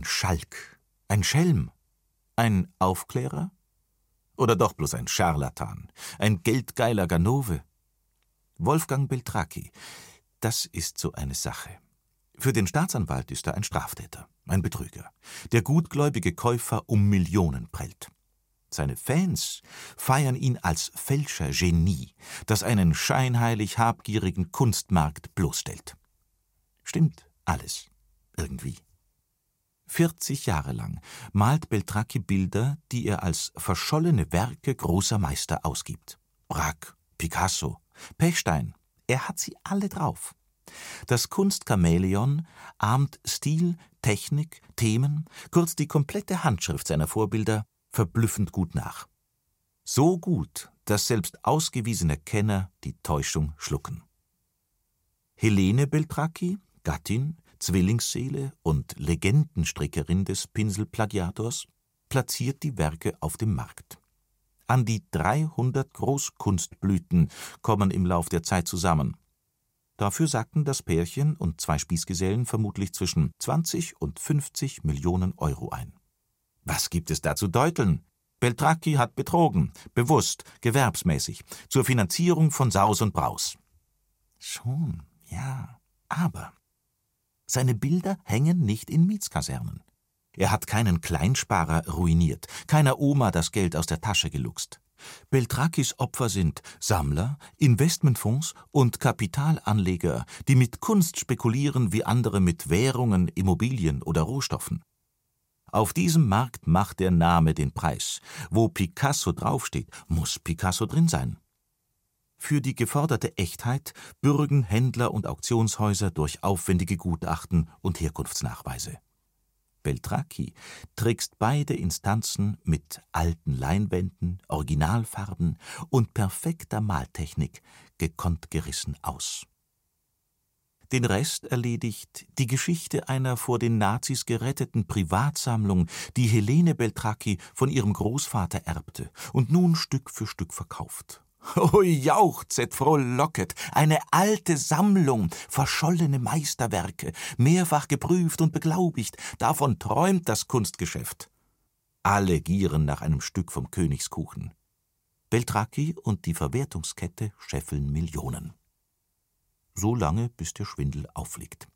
ein Schalk, ein Schelm, ein Aufklärer? Oder doch bloß ein Scharlatan, ein geldgeiler Ganove? Wolfgang Beltracchi, das ist so eine Sache. Für den Staatsanwalt ist er ein Straftäter, ein Betrüger, der gutgläubige Käufer um Millionen prellt. Seine Fans feiern ihn als Fälschergenie, das einen scheinheilig habgierigen Kunstmarkt bloßstellt. Stimmt alles, irgendwie. 40 Jahre lang malt Beltracchi Bilder, die er als verschollene Werke großer Meister ausgibt. Braque, Picasso, Pechstein, er hat sie alle drauf. Das Kunstchamäleon ahmt Stil, Technik, Themen, kurz die komplette Handschrift seiner Vorbilder verblüffend gut nach. So gut, dass selbst ausgewiesene Kenner die Täuschung schlucken. Helene Beltracchi, Gattin, Zwillingsseele und Legendenstrickerin des Pinselplagiators, platziert die Werke auf dem Markt. An die 300 Großkunstblüten kommen im Lauf der Zeit zusammen. Dafür sagten das Pärchen und 2 Spießgesellen vermutlich zwischen 20 und 50 Millionen Euro ein. Was gibt es da zu deuteln? Beltracchi hat betrogen, bewusst, gewerbsmäßig, zur Finanzierung von Saus und Braus. Schon, ja, aber seine Bilder hängen nicht in Mietskasernen. Er hat keinen Kleinsparer ruiniert, keiner Oma das Geld aus der Tasche geluchst. Beltracchis Opfer sind Sammler, Investmentfonds und Kapitalanleger, die mit Kunst spekulieren wie andere mit Währungen, Immobilien oder Rohstoffen. Auf diesem Markt macht der Name den Preis. Wo Picasso draufsteht, muss Picasso drin sein. Für die geforderte Echtheit bürgen Händler und Auktionshäuser durch aufwendige Gutachten und Herkunftsnachweise. Beltracchi trickst beide Instanzen mit alten Leinwänden, Originalfarben und perfekter Maltechnik gekonnt gerissen aus. Den Rest erledigt die Geschichte einer vor den Nazis geretteten Privatsammlung, die Helene Beltracchi von ihrem Großvater erbte und nun Stück für Stück verkauft. O jauchzet, frohlocket, eine alte Sammlung, verschollene Meisterwerke, mehrfach geprüft und beglaubigt, davon träumt das Kunstgeschäft. Alle gieren nach einem Stück vom Königskuchen. Beltracchi und die Verwertungskette scheffeln Millionen. So lange, bis der Schwindel auffliegt.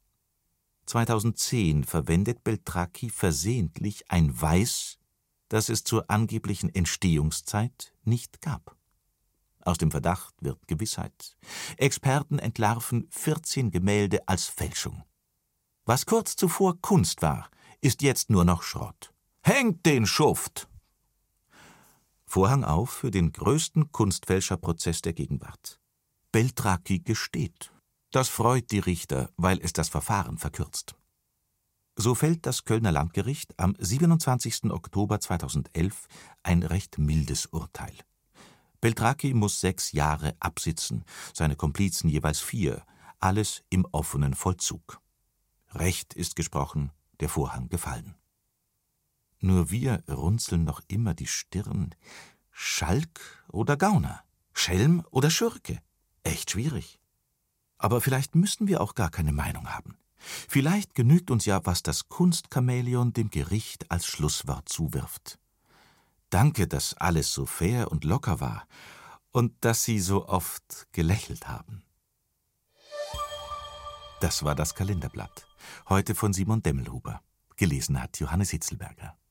2010 verwendet Beltracchi versehentlich ein Weiß, das es zur angeblichen Entstehungszeit nicht gab. Aus dem Verdacht wird Gewissheit. Experten entlarven 14 Gemälde als Fälschung. Was kurz zuvor Kunst war, ist jetzt nur noch Schrott. Hängt den Schuft! Vorhang auf für den größten Kunstfälscherprozess der Gegenwart. Beltracchi gesteht. Das freut die Richter, weil es das Verfahren verkürzt. So fällt das Kölner Landgericht am 27. Oktober 2011 ein recht mildes Urteil. Beltracchi muss 6 Jahre absitzen, seine Komplizen jeweils 4, alles im offenen Vollzug. Recht ist gesprochen, der Vorhang gefallen. Nur wir runzeln noch immer die Stirn. Schalk oder Gauner? Schelm oder Schurke? Echt schwierig. Aber vielleicht müssen wir auch gar keine Meinung haben. Vielleicht genügt uns ja, was das Kunstchamäleon dem Gericht als Schlusswort zuwirft. Danke, dass alles so fair und locker war und dass Sie so oft gelächelt haben. Das war das Kalenderblatt. Heute von Simon Demmelhuber. Gelesen hat Johannes Hitzelberger.